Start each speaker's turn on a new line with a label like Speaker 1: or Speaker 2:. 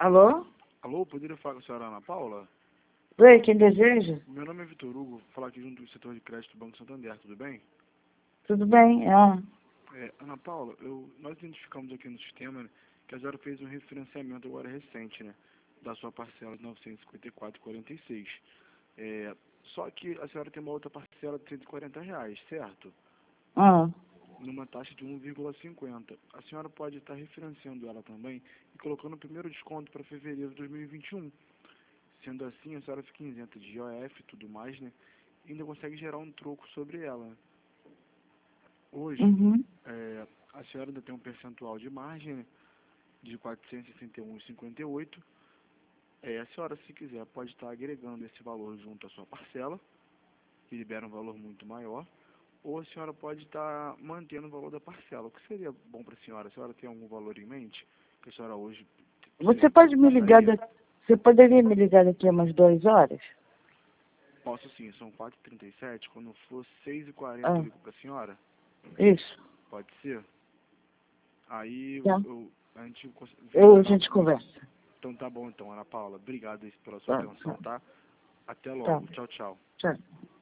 Speaker 1: Alô?
Speaker 2: Alô, poderia falar com a senhora Ana Paula?
Speaker 1: Oi, quem deseja?
Speaker 2: Meu nome é Vitor Hugo, vou falar aqui junto do setor de crédito do Banco Santander, tudo bem?
Speaker 1: Tudo bem?
Speaker 2: Ana Paula, nós identificamos aqui no sistema, né, que a senhora fez um refinanciamento agora recente, né, da sua parcela de R$ 954,46. Só que a senhora tem uma outra parcela de R$ 140, certo?
Speaker 1: Ah,
Speaker 2: Numa taxa de 1,50. A senhora pode estar refinanciando ela também e colocando o primeiro desconto para fevereiro de 2021. Sendo assim, a senhora fica isenta de IOF e tudo mais, né? E ainda consegue gerar um troco sobre ela. Hoje,
Speaker 1: uhum.
Speaker 2: a senhora ainda tem um percentual de margem, né, de 461,58. A senhora, se quiser, pode estar agregando esse valor junto à sua parcela, que libera um valor muito maior, ou a senhora pode estar mantendo o valor da parcela. O que seria bom para a senhora? A senhora tem algum valor em mente que a senhora hoje
Speaker 1: Você pode me ligar,
Speaker 2: gostaria?
Speaker 1: você poderia me ligar daqui a umas 2 horas?
Speaker 2: Posso sim, são 4h37. Quando for 6h40 eu
Speaker 1: Ah,
Speaker 2: ligo para a senhora.
Speaker 1: isso.
Speaker 2: Pode ser? Aí
Speaker 1: Tá.
Speaker 2: a gente vê
Speaker 1: A
Speaker 2: melhor
Speaker 1: gente
Speaker 2: com isso.
Speaker 1: conversa.
Speaker 2: Então tá bom então, Ana Paula. Obrigado aí pela sua
Speaker 1: Tá,
Speaker 2: atenção, tá? Até
Speaker 1: tá.
Speaker 2: logo. Tchau, tchau.
Speaker 1: Tchau.